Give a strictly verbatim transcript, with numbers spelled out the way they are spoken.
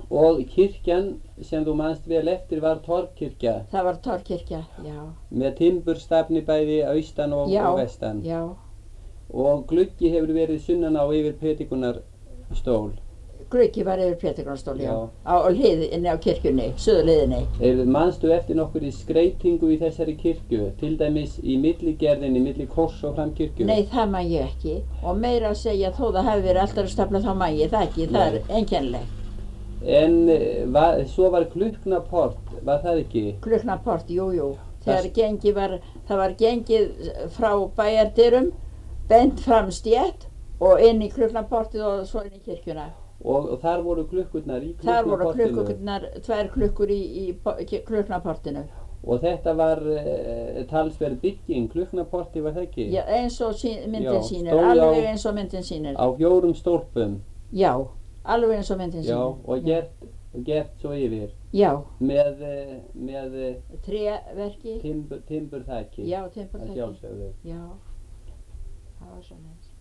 Og kirkjan sem þú manst vel eftir var torfkirkja. Það var torfkirkja, já. Með timburstafni bæði austan og, já, og vestan. Já, Og gluggi hefur verið sunnan á yfir predikunarstól. Gluggi var yfir predikunarstól, já. Já. Á hliðinni á kirkjunni, suðurhliðinni. Er, manstu eftir nokkur í skreytingu í þessari kirkju? Til dæmis í milligerðinni, milli kors og framkirkju? Nei, það man ég ekki. Og meira að segja þó það hefði verið alltaf staflað þá man ég það ekki. Það er einkennilegt. En var, svo var klukknaport, var það ekki? Klukknaport, jú, jú. Þegar gengið var, það var gengið frá bæjardyrum, bent fram stétt og inn í klukknaportið og svo inn í kirkjuna. Og, og þar voru klukkurnar í klukknaportinu? Þar voru klukkurnar, tvær klukkur í, í klukknaportinu. Og þetta var uh, talsverð bygging, klukknaporti var það ekki? Já, eins og sí, myndin Já, sýnir, alveg eins og myndin sýnir. Á fjórum stólpum? Já, alveg eins og myndin sýnir. Já, og gert, gert svo yfir? Já. Með, með tréverki? Timbur, timburþaki? Já, timburþaki. Að sjálfsögðu? Já, það var svo meins.